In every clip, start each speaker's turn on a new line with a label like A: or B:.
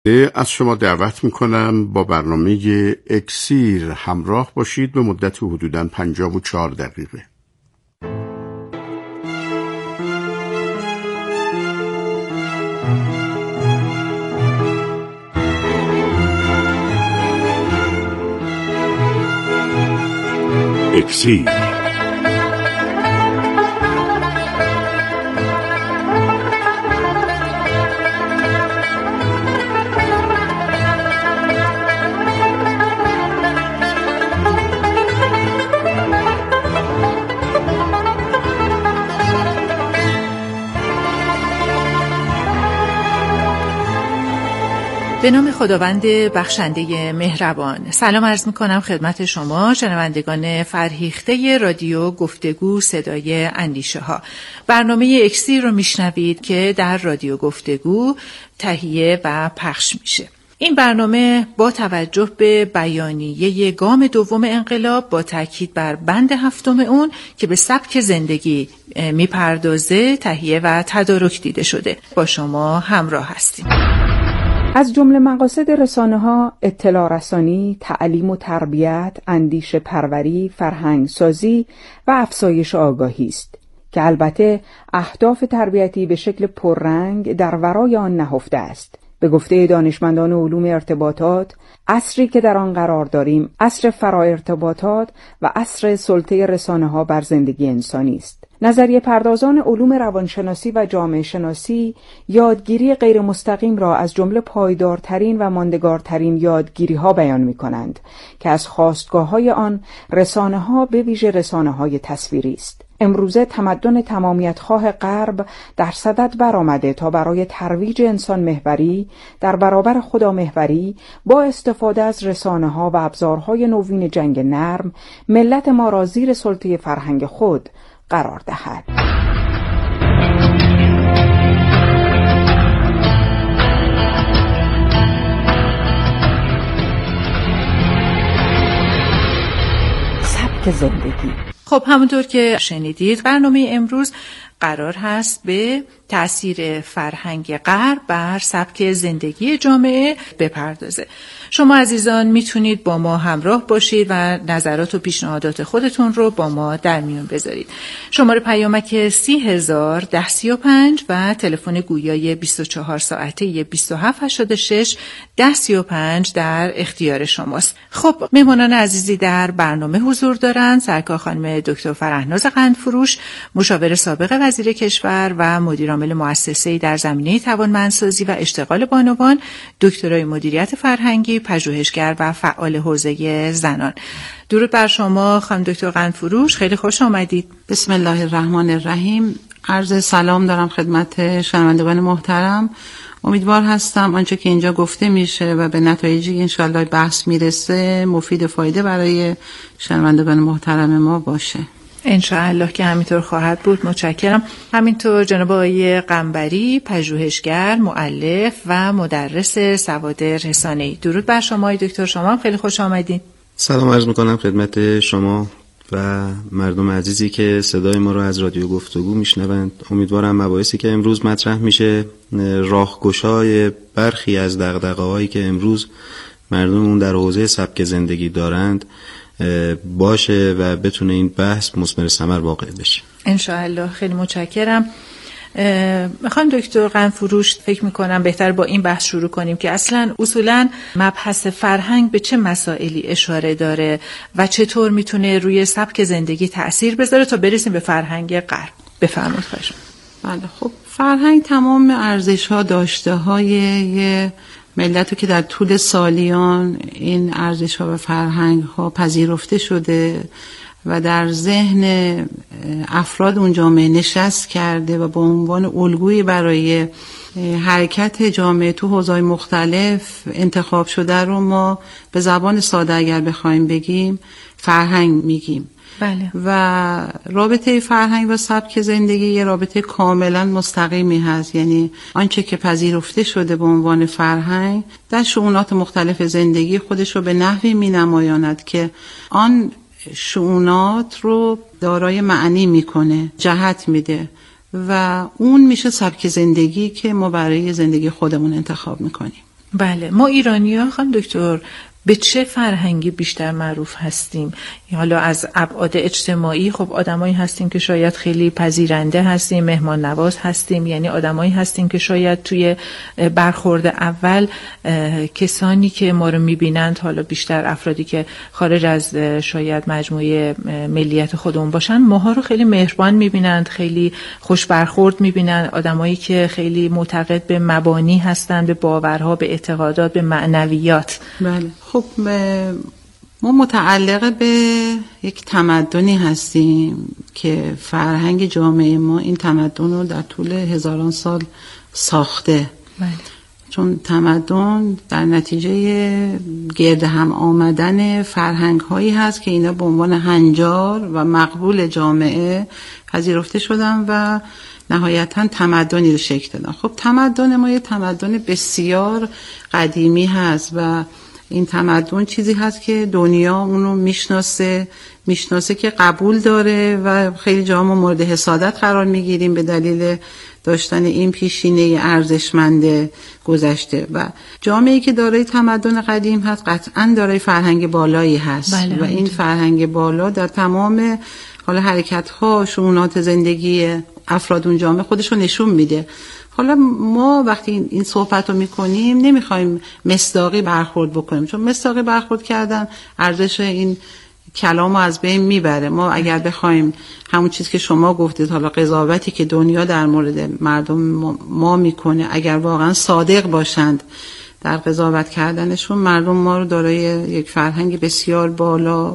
A: از شما دعوت میکنم با برنامه اکسیر همراه باشید به مدت حدوداً 54 دقیقه. اکسیر
B: به نام خداوند بخشنده مهربان. سلام عرض می‌کنم خدمت شما شنوندگان فرهیخته رادیو گفتگو صدای اندیشه ها. برنامه اکسیر رو میشنوید که در رادیو گفتگو تهیه و پخش میشه. این برنامه با توجه به بیانیه گام دوم انقلاب با تاکید بر بند هفتم اون که به سبک زندگی میپردازه تهیه و تدارک دیده شده. با شما همراه هستیم.
C: از جمله مقاصد رسانه‌ها اطلاع رسانی، تعلیم و تربیت، اندیشه پروری، فرهنگ سازی و افزایش آگاهی است که البته اهداف تربیتی به شکل پررنگ در ورای آن نهفته است. به گفته دانشمندان علوم ارتباطات، عصری که در آن قرار داریم، عصر فراارتباطات و عصر سلطه رسانه‌ها بر زندگی انسانی است. نظریه پردازان علوم روانشناسی و جامعه شناسی یادگیری غیر مستقیم را از جمله پایدارترین و ماندگارترین یادگیری‌ها بیان می‌کنند که از خاستگاه‌های آن رسانه‌ها به ویژه رسانه‌های تصویری است. امروزه تمدن تمامیت‌خواه غرب در صدد برآمده تا برای ترویج انسان محوری در برابر خدا محوری با استفاده از رسانه‌ها و ابزارهای نوین جنگ نرم ملت ما را زیر سلطه فرهنگ خود قرار دهد. سبک زندگی.
B: خب همونطور که شنیدید برنامه امروز قرار هست به تأثیر فرهنگ غرب بر سبک زندگی جامعه بپردازه. شما عزیزان میتونید با ما همراه باشید و نظرات و پیشنهادات خودتون رو با ما در میون بذارید. شماره پیامک 30,1035 و تلفن گویای 24 ساعته 2786 1035 در اختیار شماست. خب مهمانان عزیزی در برنامه حضور دارند. سرکار خانم دکتر فرهناز قندفروش، مشاور سابق وزیر کشور و مدیر عامل مؤسسه‌ای در زمینه توانمندسازی و اشتغال بانوان، دکترای مدیریت فرهنگی، پژوهشگر و فعال حوزه زنان. درود بر شما خانم دکتر قندفروش، خیلی خوش آمدید.
D: بسم الله الرحمن الرحیم. عرض سلام دارم خدمت شنوندگان محترم. امیدوار هستم آنچه که اینجا گفته میشه و به نتایجی انشاءالله بحث میرسه مفید فایده برای شنوندگان محترم ما باشه.
B: انشاءالله که همینطور خواهد بود. متشکرم. همینطور جناب آقای قنبری، پژوهشگر، مؤلف و مدرس سواد رسانه‌ای. درود بر شما دکتر، شما هم خیلی خوش آمدید.
E: سلام عرض میکنم خدمت شما و مردم عزیزی که صدای ما رو از رادیو گفتگو میشنوند. امیدوارم مباحثی که امروز مطرح میشه راهگشای برخی از دغدغه‌هایی که امروز مردمون در حوزه سبک زندگی دارند باشه و بتونه این بحث مثمر ثمر واقع بشه
B: انشاءالله. خیلی متشکرم. میخوام دکتر قندفروش فکر میکنم بهتر با این بحث شروع کنیم که اصلا اصولا مبحث فرهنگ به چه مسائلی اشاره داره و چطور میتونه روی سبک زندگی تأثیر بذاره تا برسیم به فرهنگ غرب. بفرمایید خواهش.
D: بله خب فرهنگ تمام ارزش‌ها داشته‌های یه ملت که در طول سالیان این ارزش‌ها و فرهنگ‌ها پذیرفته شده و در ذهن افراد اون جامعه نشست کرده و به عنوان الگویی برای حرکت جامعه تو حوزه‌های مختلف انتخاب شده رو ما به زبان ساده اگر بخوایم بگیم فرهنگ میگیم.
B: بله.
D: و رابطه فرهنگ و سبک زندگی یه رابطه کاملا مستقیمی هست، یعنی آنچه که پذیرفته شده به عنوان فرهنگ در شؤونات مختلف زندگی خودش رو به نحوی می‌نمایاند که آن شؤونات رو دارای معنی میکنه، جهت میده و اون میشه سبک زندگی که ما برای زندگی خودمون انتخاب میکنیم.
B: بله، ما ایرانی‌ها خانم دکتر به چه فرهنگی بیشتر معروف هستیم؟ حالا از ابعاد اجتماعی خب آدمایی هستیم که شاید خیلی پذیرنده هستیم، مهمان نواز هستیم، یعنی آدمایی هستیم که شاید توی برخورد اول کسانی که ما رو میبینند، حالا بیشتر افرادی که خارج از شاید مجموعه ملیت خودمون باشن، ماها رو خیلی مهربان میبینند، خیلی خوش برخورد میبینند، آدمایی که خیلی معتقد به مبانی هستند، به باورها، به اعتقادات، به معنویات.
D: بله. خب ما متعلق به یک تمدنی هستیم که فرهنگ جامعه ما این تمدن رو در طول هزاران سال ساخته.
B: بله.
D: چون تمدن در نتیجه گرد هم آمدن فرهنگ هایی هست که اینا به عنوان هنجار و مقبول جامعه پذیرفته شدن و نهایتاً تمدنی رو شکل دادن. خب تمدن ما یه تمدن بسیار قدیمی هست و این تمدن چیزی هست که دنیا اونو میشناسه که قبول داره و خیلی جا ما مورد حسادت قرار میگیریم به دلیل داشتن این پیشینه ارزشمند گذشته. و جامعه‌ای که دارای تمدن قدیم هست قطعاً دارای فرهنگ بالایی هست.
B: بله.
D: و این فرهنگ بالا در تمام حالا حرکت‌ها، شؤونات زندگی افراد اون جامعه خودش رو نشون میده. حالا ما وقتی این صحبت رو میکنیم نمیخوایم مصداقی برخورد بکنیم، چون مصداقی برخورد کردن ارزش این کلام رو از بین میبره. ما اگر بخوایم همون چیز که شما گفتید، حالا قضاوتی که دنیا در مورد مردم ما میکنه، اگر واقعا صادق باشند در قضاوت کردنشون، مردم ما رو دارای یک فرهنگ بسیار بالا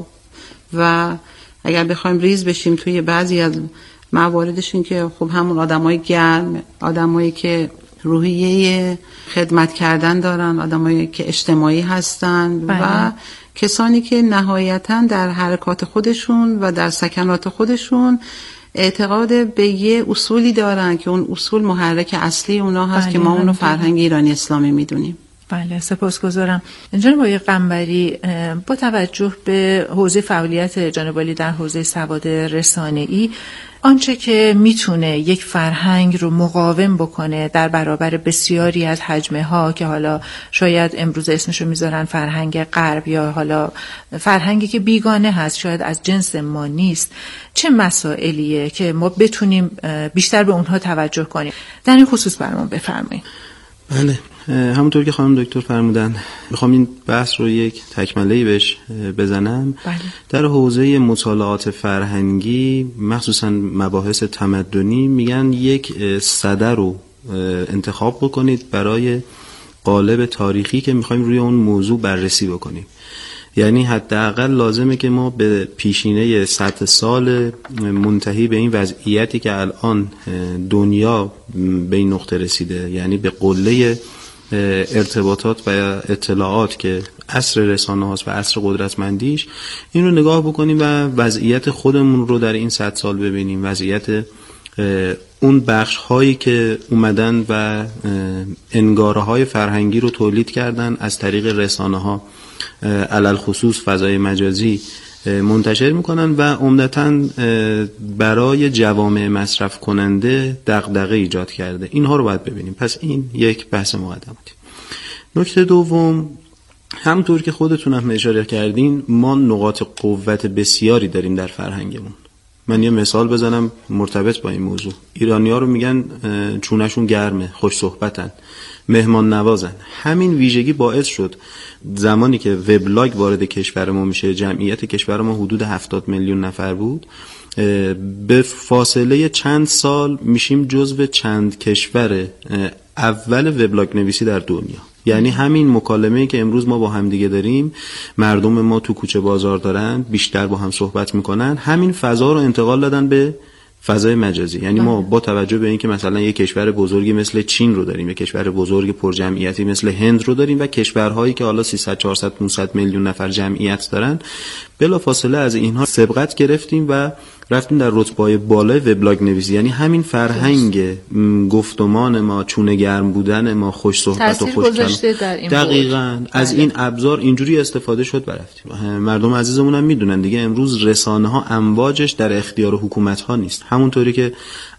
D: و اگر بخوایم ریز بشیم توی بعضی از مواردش این که خب همون آدمای گرم، آدمایی که روحیه خدمت کردن دارن، آدمایی که اجتماعی هستن و کسانی که نهایتاً در حرکات خودشون و در سکنات خودشون اعتقاد به یه اصولی دارن که اون اصول محرک اصلی اونا هست که ما اونو فرهنگ ایرانی اسلامی میدونیم.
B: بله، سپاسگزارم. جناب آقای قنبری، با توجه به حوزه فعالیت جناب عالی در حوزه سواد رسانه‌ای، آنچه که میتونه یک فرهنگ رو مقاوم بکنه در برابر بسیاری از حجمه ها که حالا شاید امروز اسمشو میذارن فرهنگ غرب یا حالا فرهنگی که بیگانه هست، شاید از جنس ما نیست، چه مسائلیه که ما بتونیم بیشتر به اونها توجه کنیم؟ در این خصوص برامون بفرمایید.
E: بله، همونطور که خانم دکتر فرمودن میخوام این بحث رو یک تکمله‌ای بهش بزنم.
B: بله.
E: در حوزه مطالعات فرهنگی مخصوصا مباحث تمدنی میگن یک سده رو انتخاب بکنید برای قالب تاریخی که میخوایم روی اون موضوع بررسی بکنیم. یعنی حداقل لازمه که ما به پیشینه 100 سال منتهی به این وضعیتی که الان دنیا به این نقطه رسیده، یعنی به قله ارتباطات و اطلاعات که عصر رسانه هاست و عصر قدرتمندیش، این رو نگاه بکنیم و وضعیت خودمون رو در این 100 سال ببینیم، وضعیت اون بخش هایی که اومدن و انگاره های فرهنگی رو تولید کردن از طریق رسانه ها، علل خصوص فضای مجازی منتشر میکنن و عمدتاً برای جوامع مصرف کننده دغدغه ایجاد کرده. اینها رو باید ببینیم. پس این یک بحث مقدماتی. نکته دوم، همونطور که خودتون هم اشاره کردین، ما نقاط قوت بسیاری داریم در فرهنگمون. من یه مثال بزنم مرتبط با این موضوع. ایرانی‌ها رو میگن چونشون گرمه، خوش صحبتن، مهمان نوازن. همین ویژگی باعث شد زمانی که وبلاگ وارد کشور ما میشه، جمعیت کشور ما حدود 70 میلیون نفر بود، به فاصله چند سال میشیم جزو چند کشور اول وبلاگ نویسی در دنیا. یعنی همین مکالمه‌ای که امروز ما با هم دیگه داریم، مردم ما تو کوچه بازار دارن، بیشتر با هم صحبت میکنن، همین فضا رو انتقال دادن به فضای مجازی. یعنی ما با توجه به اینکه مثلا یک کشور بزرگی مثل چین رو داریم، یک کشور بزرگ پرجمعیتی مثل هند رو داریم و کشورهایی که حالا 300 400 500 میلیون نفر جمعیت دارن، بلافاصله از اینها سبقت گرفتیم و رفتیم در رتبه‌های بالای وبلاگ نویسی. یعنی همین فرهنگ گفتمان ما، چونه گرم بودن ما، خوش صحبت و خوش کلام، دقیقاً از این ابزار اینجوری استفاده شد و رفتیم. مردم عزیزمون هم میدونن دیگه امروز رسانه ها امواجش در اختیار حکومت ها نیست. همونطوری که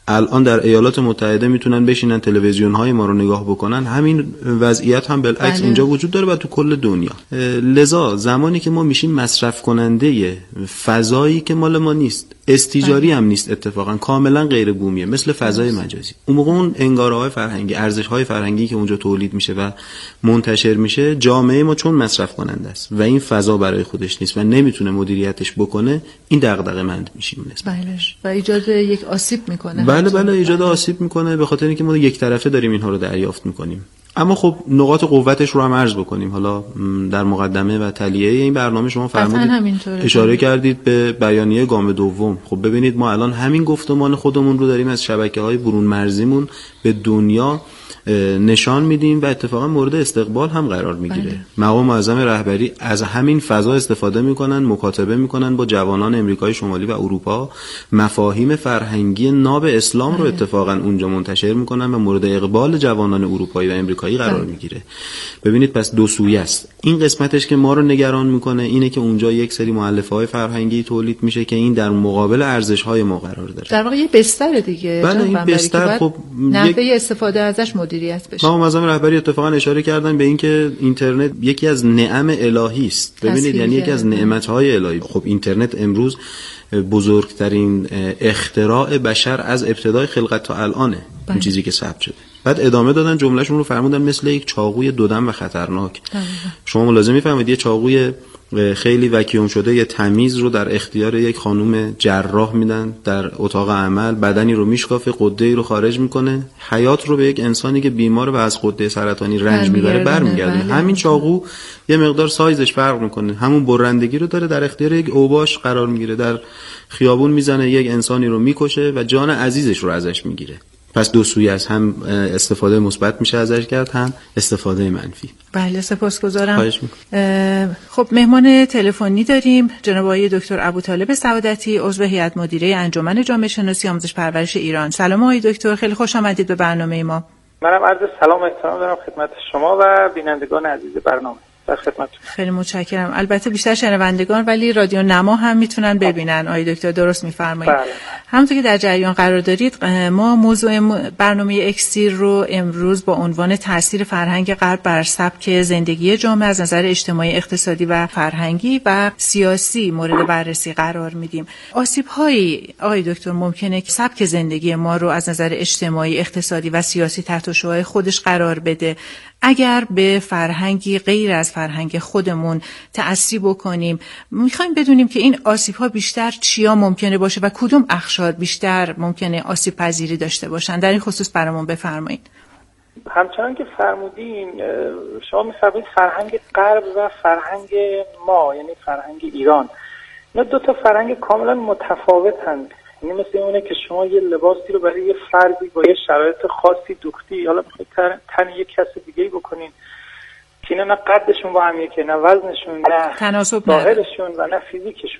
E: الان در ایالات متحده میتونن بشینن تلویزیون های ما رو نگاه بکنن، همین وضعیت هم بالعکس اینجا وجود داره و تو کل دنیا. لذا زمانی که ما میشیم مصرف کننده فضایی که مال ما نیست، استیجاری هم نیست، اتفاقا کاملا غیر بومیه، مثل فضای مجازی، اون موقع اون انگاره‌های فرهنگی، ارزش‌های فرهنگی که اونجا تولید میشه و منتشر میشه، جامعه ما چون مصرف کننده است و این فضا برای خودش نیست و نمیتونه مدیریتش بکنه، این دغدغه‌مند میشیم نسبتش
B: و ایجاد یک آسیب میکنه.
E: بله ایجاد آسیب میکنه، به خاطر اینکه ما یک طرفه داریم اینها رو دریافت میکنیم. اما خب نقاط قوتش رو هم عرض بکنیم. حالا در مقدمه و تلیه این برنامه شما فرمودید، اشاره کردید به بیانیه گام دوم. خب ببینید ما الان همین گفتمان خودمون رو داریم از شبکه‌های برون مرزیمون به دنیا نشان میدیم و اتفاقا مورد استقبال هم قرار میگیره. مقام معظم رهبری از همین فضا استفاده میکنن، مکاتبه میکنن با جوانان امریکای شمالی و اروپا، مفاهیم فرهنگی ناب اسلام رو اتفاقا اونجا منتشر میکنن و مورد اقبال جوانان اروپایی و امریکایی قرار میگیره. ببینید پس دو سویه است. این قسمتش که ما رو نگران میکنه اینه که اونجا یک سری مؤلفه‌های فرهنگی تولید میشه که این در مقابل ارزش‌های ما قرار داره.
B: در واقع یه بستر دیگه.
E: بله این بستر خب
B: نحوه استفاده ازش مدیریت بشه.
E: مقام معظم رهبری اتفاقا اشاره کردن به اینکه اینترنت یکی از نعم الهی است. ببینید یعنی یکی از نعمت‌های الهی. خب اینترنت امروز بزرگترین اختراع بشر از ابتدای خلقت تا الانه. این چیزی که ثبت شده. بعد ادامه دادن جملهشون رو فرمودن مثل یک چاقوی دودم و خطرناک. شما ملاحظه می‌فرمایید یه چاقوی خیلی وکیوم شده یه تمیز رو در اختیار یک خانم جراح میدن در اتاق عمل، بدنی رو میشکافه، غده‌ای رو خارج میکنه، حیات رو به یک انسانی که بیمار و از غده سرطانی رنج میبره برمیگردونه. همین چاقو یه مقدار سایزش فرق میکنه، همون برندگی رو داره، در اختیار یک اوباش قرار میگیره، در خیابون میزنه، یک انسانی رو میکشه و جان عزیزش رو ازش میگیره. پس دو سویه از هم استفاده مثبت میشه ازش کرد، هم استفاده منفی.
B: بله سپاسگزارم. خب مهمان تلفنی داریم، جناب آقای دکتر ابوطالب سعادتی، عضو هیئت مدیره انجمن جامعه شناسی آموزش پرورش ایران. سلام آقای دکتر، خیلی خوش آمدید به برنامه ما.
F: منم عرض سلام و احترام دارم خدمت شما و بینندگان عزیز برنامه. در خدمتتون.
B: خیلی متشکرم. البته بیشتر شنوندگان ولی رادیو نما هم میتونن ببینن. آقای دکتر درست میفرمایید.
F: بله.
B: همونطور که در جریان قرار دارید، ما موضوع برنامه اکسیر رو امروز با عنوان تاثیر فرهنگ غرب بر سبک زندگی جامعه از نظر اجتماعی، اقتصادی و فرهنگی و سیاسی مورد بررسی قرار میدیم. آسیب‌هایی آقای دکتر ممکنه که سبک زندگی ما رو از نظر اجتماعی، اقتصادی و سیاسی تحت شعاع خودش قرار بده اگر به فرهنگی غیر از فرهنگ خودمون تأثیر بکنیم. میخوایم بدونیم که این آسیب‌ها بیشتر چیا ممکنه باشه و کدوم اقشار بیشتر ممکنه آسیب پذیری داشته باشن. در این خصوص برامون بفرمایید.
F: همچنان که فرمودین، شما می‌فرمایید فرهنگ غرب و فرهنگ ما، یعنی فرهنگ ایران، اینا دو تا فرهنگ کاملا متفاوتن. یعنی مثل اونه که شما یه لباسی رو برای یه فردی با یه شرایط خاصی دوختی، حالا میخواید تن یک کس دیگه‌ای بکنین که اینا نه قدشون با هم یکه، نه وزنشون، نه ظاهرشون و نه فیزیکشون.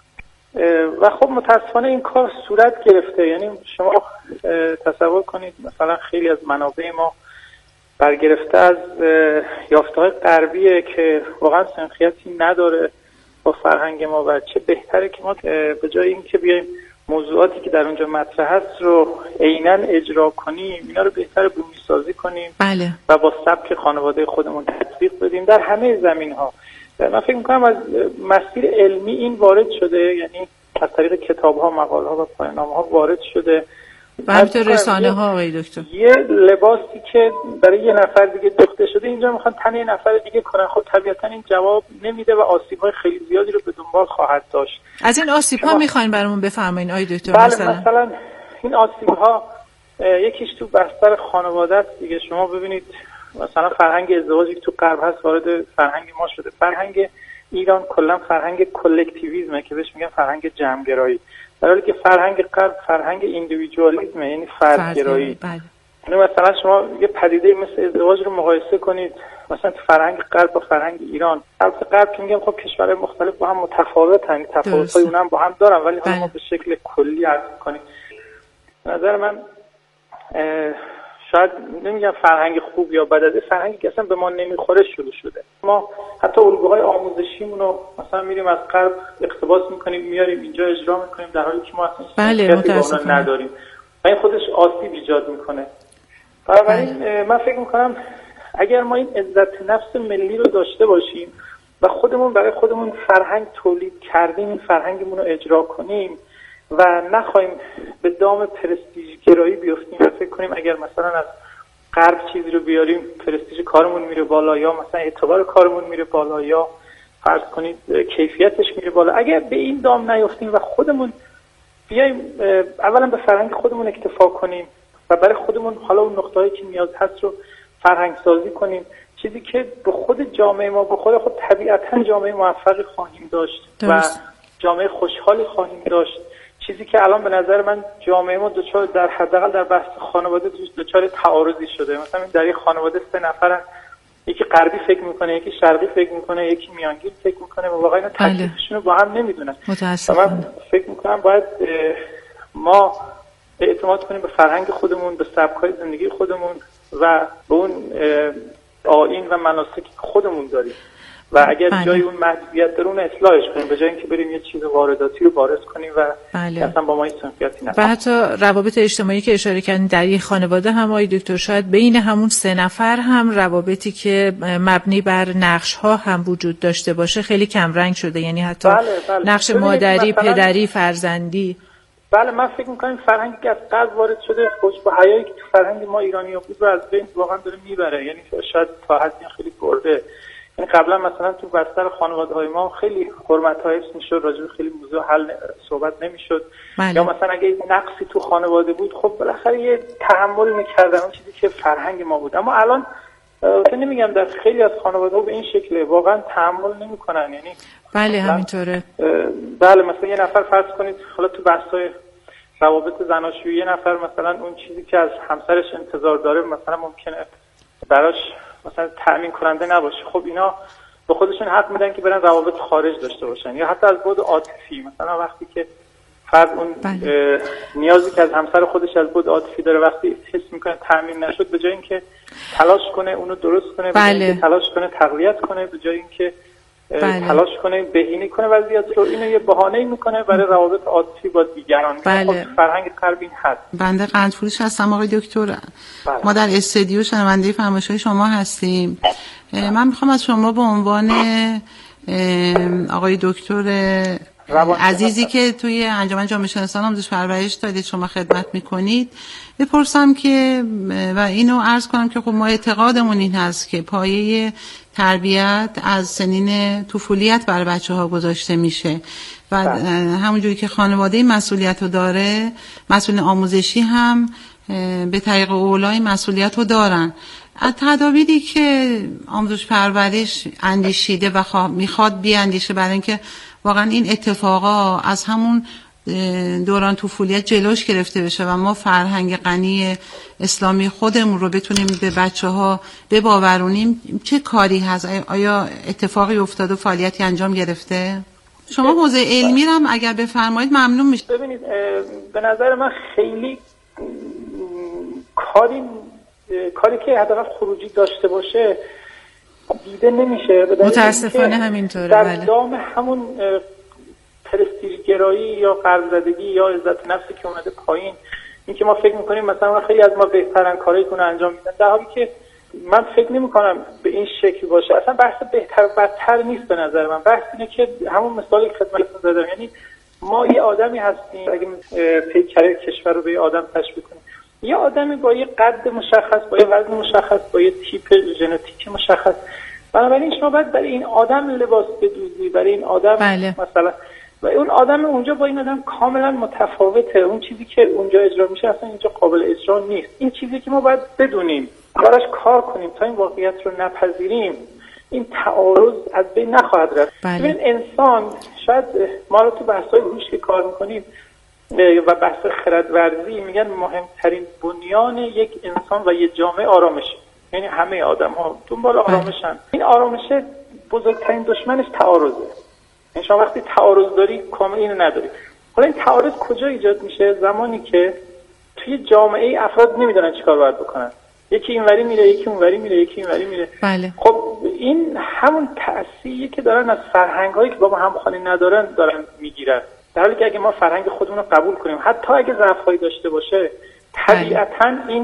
F: و خب متاسفانه این کار صورت گرفته. یعنی شما تصور کنید مثلا خیلی از منابع ما برگرفته از یافته‌های غربیه که واقعا سنخیتی نداره با فرهنگ ما و چه بهتره که ما به جای اینکه بیایم موضوعاتی که در اونجا مطرح هست رو عیناً اجرا کنیم، اینا رو بهتر بومی سازی کنیم.
B: بله.
F: و با سبک خانواده خودمون تطبیق بدیم در همه زمین‌ها. من فکر می‌کنم از مسیر علمی این وارد شده، یعنی از طریق کتاب‌ها، مقاله‌ها و پایان‌نامه‌ها وارد شده
B: و همینطور رسانه‌ها آقای دکتر.
F: یه لباسی که برای یه نفر دیگه دوخته شده اینجا میخوان تن یه نفر دیگه کنن، خب طبیعتاً این جواب نمیده و آسیب‌های خیلی زیادی رو به دنبال خواهد داشت.
B: از این آسیب‌ها میخواین برامون بفرمایید آقای دکتر؟
F: بله مثلا این آسیب‌ها یکیش تو بستر خانواده است دیگه. شما ببینید مثلا فرهنگ ازدواجی تو غرب هست وارد فرهنگ ما شده. فرهنگ ایران کلا فرهنگ کلکتیویسمه که بهش میگن فرهنگ جمع‌گرایی، در حالی که فرهنگ غرب فرهنگ ایندیویدوالیسمه، یعنی فردگرایی. یعنی مثلا شما یه پدیده مثل ازدواج رو مقایسه کنید مثلا فرهنگ غرب با فرهنگ ایران. البته غرب که میگم خب کشورهای مختلف با هم متفاوتن، تفاوت‌های اونها با هم دارن، ولی حالا ما به شکل کلی عرض کنیم. به نظر من شاید نمیگم فرهنگ خوب یا بد، از فرهنگی که اصلا به ما نمیخوره شروع شده. ما حتی الگوهای آموزشیمون رو مثلا میریم از غرب اقتباس میکنیم میاریم اینجا اجرا میکنیم، در حالی که ما اصلا
B: بله متاسفانه
F: نداریم. و این خودش آسیب ایجاد میکنه. بنابراین من فکر میکنم اگر ما این عزت نفس ملی رو داشته باشیم و خودمون برای خودمون فرهنگ تولید کردیم، این فرهنگمون رو اجرا کنیم و نخواهیم به دام پرستیژ گرایی بیفتیم و فکر کنیم اگر مثلا از غرب چیزی رو بیاریم پرستیژ کارمون میره بالا یا مثلا اعتبار کارمون میره بالا یا فرض کنید کیفیتش میره بالا، اگر به این دام نیفتیم و خودمون بیایم اولا به فرهنگ خودمون اکتفا کنیم و برای خودمون حالا اون نقطه‌ای که نیاز هست رو فرهنگ سازی کنیم، چیزی که به خود جامعه ما به خود طبیعتاً جامعه موفقی خواهیم داشت و جامعه خوشحالی خواهیم داشت. چیزی که الان به نظر من جامعه ما دچار در حداقل در بحث خانواده دچار تعارضی شده. مثلا در یک خانواده 3 نفرن، یکی غربی فکر میکنه، یکی شرقی فکر میکنه، یکی میانگین فکر میکنه و واقعا تکلیفشون رو با هم نمیدونن. من فکر میکنم باید ما اعتماد کنیم به فرهنگ خودمون، به سبک‌های زندگی خودمون و به اون آیین و مناسکی که خودمون داریم و اگر جای اون محدودیت داره اون اصلاحش کنیم به جای اینکه بریم یه چیز وارداتی رو وارد کنیم و اصلا با ما هیچ سنخیتی نداره.
B: و حتی روابط اجتماعی که اشاره کردین در یک خانواده هم آقای دکتر شاید بین همون 3 نفر هم روابطی که مبنی بر نقش‌ها هم وجود داشته باشه خیلی کم رنگ شده، یعنی حتی نقش مادری، پدری، فرزندی.
F: بله من فکر می‌کنم فرهنگی که از قبل وارد شده خوش با حیایی که تو فرهنگ ما ایرانی‌ها بود رو از بین واقعا داره میبره، یعنی شاید تا حدی خیلی برده. یعنی قبلا مثلا تو بستر خانواده‌های ما خیلی حرمت‌ها حفظ می‌شد، راجع به خیلی موضوع صحبت نمی‌شد. یا مثلا اگه نقصی تو خانواده بود خب بالاخره یه تحمل می‌کردن، اون چیزی که فرهنگ ما بود. اما الان نمیگم در خیلی از خانواده‌ها به این شکله، واقعا تحمل نمی‌کنن. یعنی
B: بله همینطوره.
F: بله مثلا یه نفر فرض کنید حالا تو بحث‌های روابط زناشویی یه نفر مثلا اون چیزی که از همسرش انتظار داره مثلا ممکنه براش مثلا تأمین کننده نباشه. خب اینا به خودشون حق میدن که برن روابط خارج داشته باشن یا حتی از بعد عاطفی، مثلا وقتی که فرد اون نیازی که از همسر خودش از بعد عاطفی داره وقتی حس میکنه تأمین نشد، به جای اینکه تلاش کنه اونو درست کنه، به جای اینکه تلاش کنه تقویت کنه، به جای اینکه تلاش کنه بهینه کنه وضعیت رو، اینو یه بهانه‌ای میکنه برای روابط عاطفی با دیگران. فرهنگ غرب این هست.
D: بنده قندفروش هستم آقای دکتر. ما در استودیو شنونده فرمایش‌های شما هستیم. من میخوام از شما به عنوان آقای دکتر عزیزی که توی انجمن جامعه شناسان آموزش پرورش دادید شما خدمت میکنید بپرسم که و اینو عرض کنم که خب ما اعتقادمون این هست که پایه تربیت از سنین طفولیت برای بچه‌ها گذاشته میشه و همونجوری که خانواده مسئولیت رو داره، مسئولین آموزشی هم به طریق اولای مسئولیت رو دارن. تدابیری که آموزش پرورش اندیشیده و میخواد بیاندیشه برای اینکه واقعا این اتفاقا از همون دوران طفولیت جلوش گرفته بشه و ما فرهنگ غنی اسلامی خودمون رو بتونیم به بچه‌ها بباورونیم، چه کاری هست؟ آیا اتفاقی افتاده و فعالیتی انجام گرفته؟ شما حوزه علمی رو هم اگر بفرمایید ممنون میشه.
F: ببینید به نظر من خیلی کاری که حداقل خروجی داشته باشه دیده نمیشه.
B: متاسفانه همینطوره.
F: در دام همون پرستیژ گرایی یا قرض‌زدگی یا عزت نفسی که اومده پایین، این که ما فکر میکنیم مثلا خیلی از ما بهترن کاری کنه انجام میدن، در حالی که من فکر نمیکنم به این شکل باشه. اصلا بحث بهتر و بدتر نیست به نظر من. بحث اینه که همون مثالی که خدمتتون زدم، یعنی ما یه آدمی هستیم، اگه پیکره کشور رو به یه آدم تشبیه کنیم، یه آدمی با یه قد مشخص، با یه وزن مشخص، با یه تیپ ژنتیکی مشخص، بنابراین شما باید برای این آدم لباس بدوزی، برای این آدم مثلا، و اون آدم اونجا با این آدم کاملا متفاوته. اون چیزی که اونجا اجرا میشه اصلا اینجا قابل اجرا نیست. این چیزی که ما باید بدونیم، براش کار کنیم تا این واقعیت رو نپذیریم، این تعارض از بین نخواهد رفت. ببین انسان، شاید ما رو تو بحث‌های هوش که کار میکنیم و بحث خردورزی میگن مهمترین بنیان یک انسان و یک جامعه آرامشه. یعنی همه آدم‌ها دنبال آرامشن. این آرامشه بزرگترین دشمنش تعارضه. یعنی شما وقتی تعارض داری کامل اینو نداری. حالا این تعارض کجا ایجاد میشه؟ زمانی که توی جامعه افراد نمیدونن چیکار باید بکنن. یکی اینوری میره، یکی اونوری میره، یکی اینوری میره. خب این همون تأثیری که دارن از فرهنگ‌هایی که با ما همخوانی ندارن دارن میگیرن. در حالی که اگه ما فرهنگ خودمون رو قبول کنیم، حتی اگه ضعف‌هایی داشته باشه، طبیعتاً این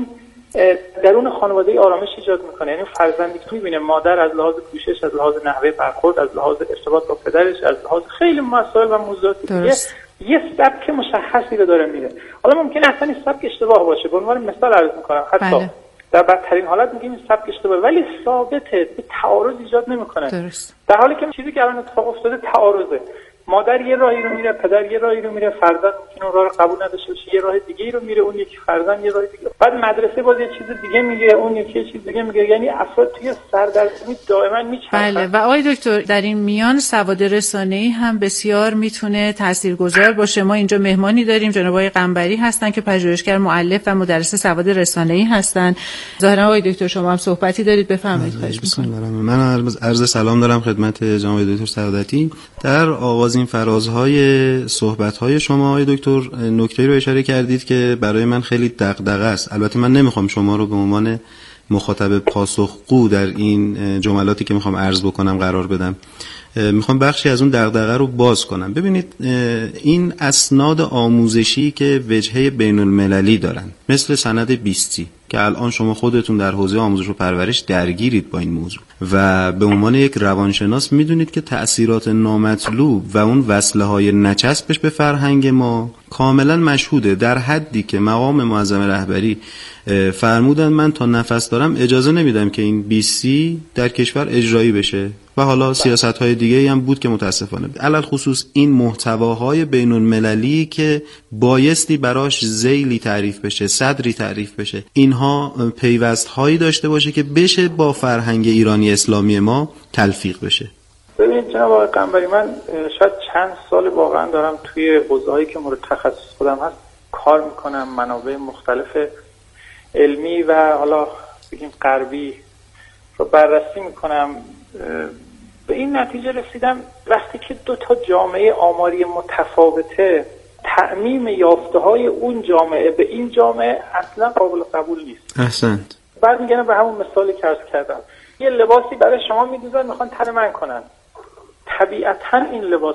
F: درون خانواده آرامش ایجاد میکنه. یعنی فرزندی که میبینه مادر از لحاظ پوشش، از لحاظ نحوه برخورد، از لحاظ ارتباط با پدرش، از لحاظ خیلی مسائل و موضوعات دیگه یه سبک مشخصی رو داره میره. حالا ممکنه اصلا این سبک اشتباه باشه. به عنوان مثال عرض میکنم، حتی در بدترین حالت میگیم این سبک اشتباهه، ولی ثابته، به تعارض ایجاد نمیکنه. در حالی که چیزی که الان اتفاق افتاده تعارضه. مادر یه راهی رو میره، پدر یه راهی رو میره، فرزند ممکنه اون راه رو قبول نداشته باشه، یه راه دیگه رو میره، اون یکی فرزند یه راه دیگه. بعد مدرسه باز یه چیز دیگه میگه، اون یکی یه چیز دیگه میگه. یعنی افراد توی سردرگمی دائما میچرخن.
B: بله. و آقای دکتر در این میان سواد رسانه‌ای هم بسیار میتونه تاثیرگذار باشه. ما اینجا مهمانی داریم، جناب آقای قنبری هستن که پژوهشگر، مؤلف و مدرس سواد رسانه‌ای هستن. ظاهرا آقای دکتر شما هم صحبتی دارید، بفرمایید. خواهش می‌کنم.
E: من عرض سلام دارم خدمت جناب دکتر سعادتی. در آغاز این فرازهای صحبت‌های شما آقای دکتر نکته‌ای رو اشاره کردید که برای من خیلی دغدغه است. البته من نمیخوام شما رو به عنوان مخاطب پاسخگو در این جملاتی که میخوام عرض بکنم قرار بدم. میخوام بخشی از اون دغدغه رو باز کنم. ببینید این اسناد آموزشی که وجهه بین المللی دارن، مثل سند 20 که الان شما خودتون در حوزه آموزش و پرورش درگیرید با این موضوع و به عنوان یک روانشناس میدونید که تأثیرات نامطلوب و اون وصله‌های نچسبش به فرهنگ ما کاملا مشهوده، در حدی که مقام معظم رهبری فرمودن من تا نفس دارم اجازه نمیدم که این 20 در کشور اجرایی بشه و حالا سیاست‌های دیگه‌ای هم بود که متاسفانه علل خصوص این محتواهای بین‌المللی که بایستی براش ذیلی تعریف بشه، صدری تعریف بشه، اینها پیوست‌هایی داشته باشه که بشه با فرهنگ ایرانی اسلامی ما تلفیق بشه.
F: ببینید جناب آقای قنبری، من شاید چند سال واقعا دارم توی حوزه‌هایی که مورد تخصص خودم هست کار میکنم، منابع مختلف علمی و حالا بگیم غربی رو بررسی میکنم. به این نتیجه رسیدم وقتی که دو تا جامعه آماری متفاوته، تعمیم یافته‌های اون جامعه به این جامعه اصلا قابل قبول نیست.
E: احسنت.
F: برمیگردم به همون مثالی که عرض کردم. یه لباسی برای شما می‌دوزن، میخوان تن من کنن. طبیعتاً این لباس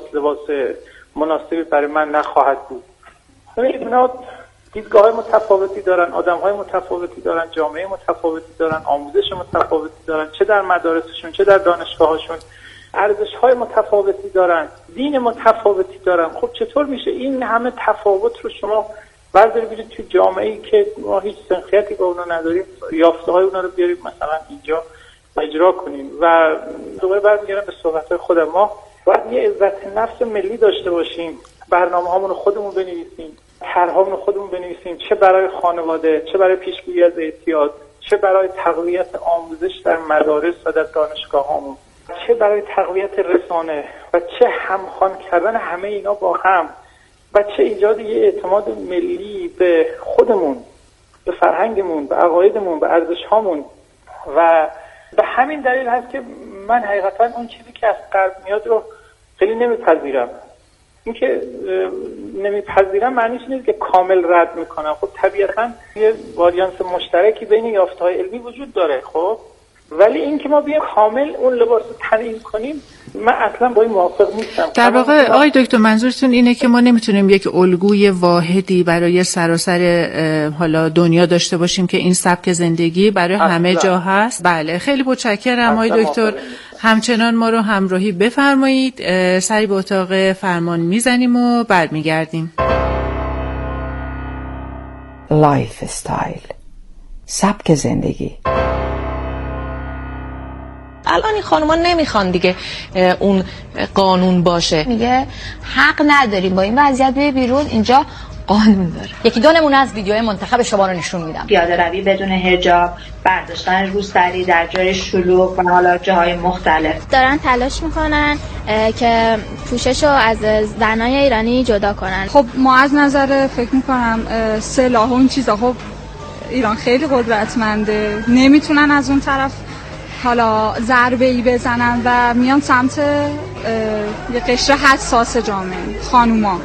F: مناسبی برای من نخواهد بود. اینا دیدگاه‌های متفاوتی دارن، آدم‌های متفاوتی دارن، جامعه متفاوتی دارن، آموزش متفاوتی دارن، چه در مدارسشون چه در دانشگاه‌هاشون، ارزش‌های متفاوتی دارن، دین متفاوتی دارن. خب چطور میشه این همه تفاوت رو شما بردارید بیارید توی جامعه‌ای که ما هیچ سنخیتی با اونا نداریم، یافته‌های اونا رو بیارید مثلا اینجا اجرا کنیم؟ و دوباره برمیگردم به صحبت‌های خودم. ما باید یه عزت نفس ملی داشته باشیم، برنامه‌هامون رو خودمون بنویسیم، طرح‌هامون رو خودمون بنویسیم، چه برای خانواده، چه برای پیشگیری از اعتیاد، چه برای تقویت آموزش در مدارس و در دانشگاه‌هامون، چه برای تقویت رسانه و چه همخوان کردن همه اینا با هم و چه ایجاد یه اعتماد ملی به خودمون، به فرهنگمون، به عقایدمون، به ارزش‌هامون. و به همین دلیل هست که من حقیقتا اون چیزی که از غرب میاد رو خیلی نمیپذیرم. این که نمیپذیرم معنیش نیست که کامل رد میکنم. خب طبیعتا یه واریانس مشترکی بین یافته‌های علمی وجود داره، خب ولی این که ما بیایم کامل اون لباس رو تعیین کنیم من اصلا با این موافق نیستم.
B: در واقع آقای دکتر منظورتون اینه که ما نمیتونیم یک الگوی واحدی برای سراسر حالا دنیا داشته باشیم که این سبک زندگی برای همه جا هست؟ بله، خیلی متشکرم آقای دکتر. همچنان ما رو همراهی بفرمایید. سری به اتاق فرمان میزنیم و برمیگردیم.
C: لایف استایل، سبک زندگی.
G: الان این خانوما نمیخوان دیگه اون قانون باشه، میگه حق نداریم با این وضعیت بیای بیرون، اینجا قانون داره. یکی دو نمونه از ویدیوهای منتخب شما رو نشون میدم.
H: پیاده روی بدون حجاب، برداشتن روسری در جای شلوغ و حالا جاهای مختلف.
I: دارن تلاش میکنن که پوشش رو از زنای ایرانی جدا کنن.
J: خب ما از نظر فکر میکنم سلاح و این چیزا، خب ایران خیلی قدرتمنده، نمیتونن از اون طرف حالا ضربه‌ای بزنن و میان سمت یه قشر حساس جامعه، خانوما.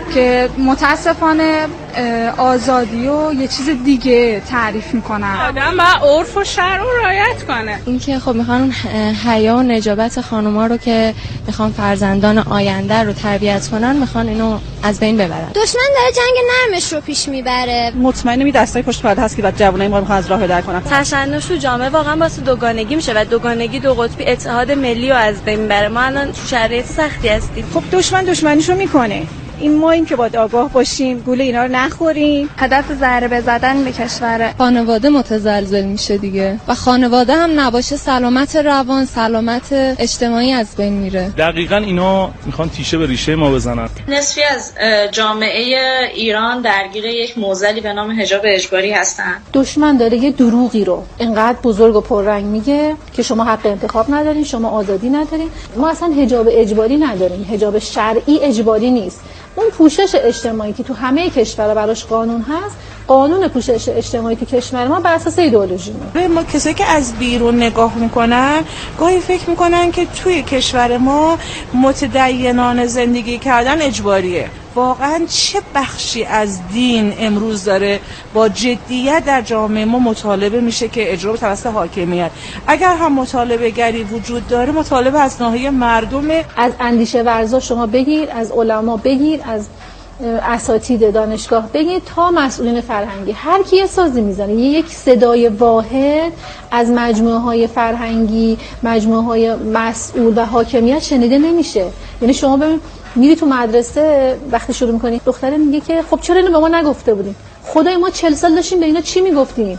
J: که متاسفانه آزادی و یه چیز دیگه تعریف میکنن.
K: آدم با عرف و شرع رو رعایت کنه.
I: اینکه خب میخوان حیا و نجابت خانوما رو که میخوان فرزندان آینده رو تربیت کنن، میخوان اینو از بین ببرن.
L: دشمن داره جنگ نرمش رو پیش میبره.
M: مطمئنم این دستای پشت پرده هست که بعد جوونای ما میخوان از راه بدر کنن.
N: تشنج تو جامعه واقعا واسه دوگانگی میشه و دوگانگی دو قطبی اتحاد ملی رو از بین میبره. ما الان تو شرایط سختی هستیم.
M: خب دشمن دشمنیشو میکنه. این ماییم که باید آگاه باشیم، گوله اینا رو نخوریم.
I: هدف ضربه زدن به کشور خانواده متزلزل میشه دیگه و خانواده هم نباشه سلامت روان، سلامت اجتماعی از بین میره.
O: دقیقاً اینا میخوان تیشه به ریشه ما بزنن.
H: نصفی از جامعه ایران درگیر یک معضلی به نام حجاب اجباری هستن.
P: دشمن داره یه دروغی رو اینقدر بزرگ و پررنگ میگه که شما حق انتخاب ندارین، شما آزادی ندارین. ما اصلا حجاب اجباری نداریم، حجاب شرعی اجباری نیست. اون پوشش اجتماعی که تو همه کشورها براش قانون هست، قانون پوشش اجتماعی تو کشور ما بر اساس ایدئولوژی
K: ما کسایی که از بیرون نگاه میکنن گاهی فکر میکنن که توی کشور ما متدینان زندگی کردن اجباریه. واقعا چه بخشی از دین امروز داره با جدیت در جامعه ما مطالبه میشه که اجرا توسط حاکمیت؟ اگر هم مطالبه گری وجود داره، مطالبه از ناحیه مردمه.
P: از اندیشه ورزا شما بگیر، از علما بگیر، از اساتید دانشگاه بگیر تا مسئولین فرهنگی، هر کی یه سازی میزنه، یک صدای واحد از مجموعه‌های فرهنگی، مجموعه‌های مسئول و حاکمیت شنیده نمیشه. یعنی شما ببین میری تو مدرسه وقتی شروع میکنی، دختره میگه که خب چرا اینو به ما نگفته بودیم؟ خدای ما 40 سال داشتیم به اینا چی میگفتیم؟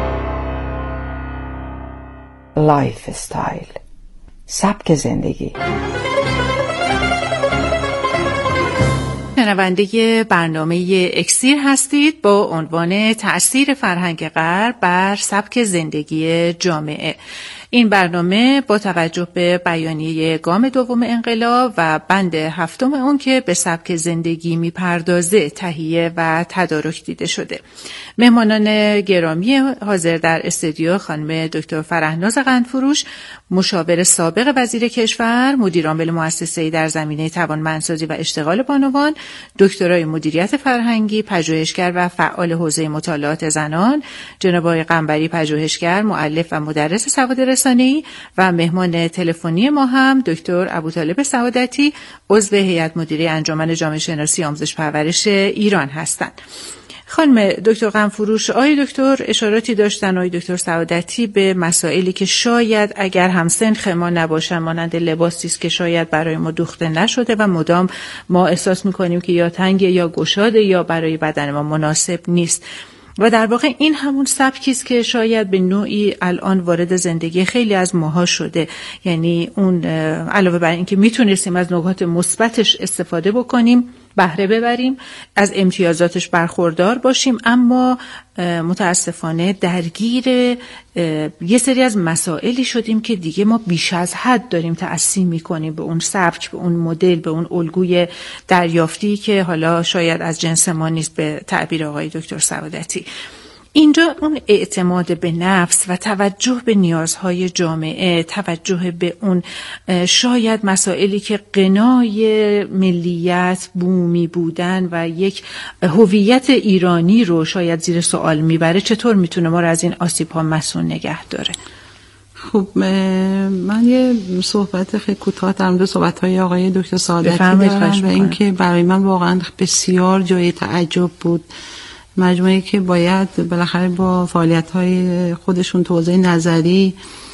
C: لایف استایل، سبک زندگی.
B: شنونده برنامه اکسیر هستید با عنوان تأثیر فرهنگ غرب بر سبک زندگی جامعه. این برنامه با توجه به بیانیه گام دوم انقلاب و بند هفتم اون که به سبک زندگی میپردازه تهیه و تدارک دیده شده. مهمانان گرامی حاضر در استودیو خانم دکتر فرهناز قندفروش، مشاور سابق وزیر کشور، مدیر عامل مؤسسه‌ای در زمینه توانمندسازی و اشتغال بانوان، دکترای مدیریت فرهنگی، پژوهشگر و فعال حوزه مطالعات زنان، جناب آقای قنبری پژوهشگر، مؤلف و مدرس سواد رسانه‌ای و مهمان تلفنی ما هم دکتر ابوطالب سعادتی، عضو هیئت مدیره انجمن جامعه شناسی آموزش پرورش ایران هستند. خانم دکتر قندفروش، آقای دکتر اشاراتی داشتن، آقای دکتر سعادتی، به مسائلی که شاید اگر همسنخ ما نباشن، مانند لباسی است که شاید برای ما دوخته نشده و مدام ما احساس می‌کنیم که یا تنگه یا گشاده یا برای بدن ما مناسب نیست. و در واقع این همون سبکی است که شاید به نوعی الان وارد زندگی خیلی از ماها شده. یعنی اون علاوه بر این که میتونستیم از نکات مثبتش استفاده بکنیم، بهره ببریم، از امتیازاتش برخوردار باشیم، اما متاسفانه درگیر یه سری از مسائلی شدیم که دیگه ما بیش از حد داریم تأثیر میکنیم به اون سبک، به اون مدل، به اون الگوی دریافتی که حالا شاید از جنس ما نیست به تعبیر آقای دکتر سعادتی. اینجا اون اعتماد به نفس و توجه به نیازهای جامعه، توجه به اون شاید مسائلی که غنای ملیت، بومی بودن و یک هویت ایرانی رو شاید زیر سوال میبره، چطور میتونه ما رو از این آسیب‌ها مسئول نگه داره؟
D: خب من یه صحبت خیلی کوتاه در مورد صحبت‌های آقای دکتر سعادتی دارم و اینکه برای من واقعا بسیار جای تعجب بود. مجموعه‌ای که باید بالاخره با فعالیت‌های خودشون تو حوزه نظری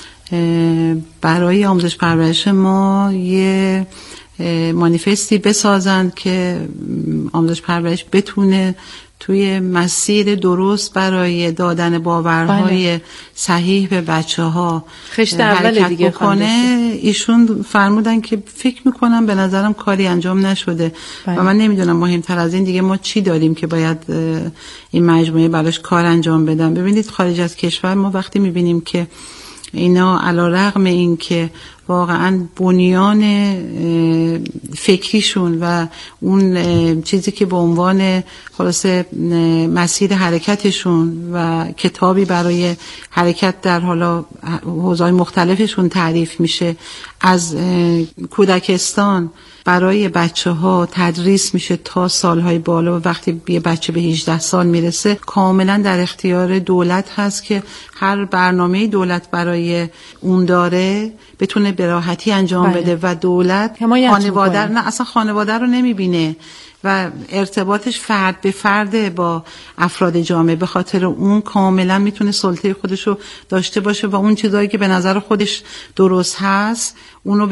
D: برای آموزش پرورش ما یه مانیفستی بسازند که آموزش پرورش بتونه توی مسیر درست برای دادن باورهای صحیح به بچه‌ها حرکت بکنه. ایشون فرمودن که فکر میکنم به نظرم کاری انجام نشده و من نمیدونم مهمتر از این دیگه ما چی داریم که باید این مجموعه براش کار انجام بدن. ببینید خارج از کشور ما وقتی میبینیم که اینا علیرغم این که واقعا بنیان فکریشون و اون چیزی که به عنوان خلاصه مسیر حرکتشون و کتابی برای حرکت در حالا حوزه‌های مختلفشون تعریف میشه، از کودکستان برای بچه‌ها تدریس میشه تا سالهای بالا و وقتی یه بچه به 18 سال میرسه کاملا در اختیار دولت هست که هر برنامه دولت برای اون داره بتونه به راحتی انجام بده و دولت خانواده نه اصلا خانواده رو نمیبینه و ارتباطش فرد به فرد با افراد جامعه، به خاطر اون کاملا میتونه سلطه خودش رو داشته باشه و اون چیزایی که به نظر خودش درست هست اونو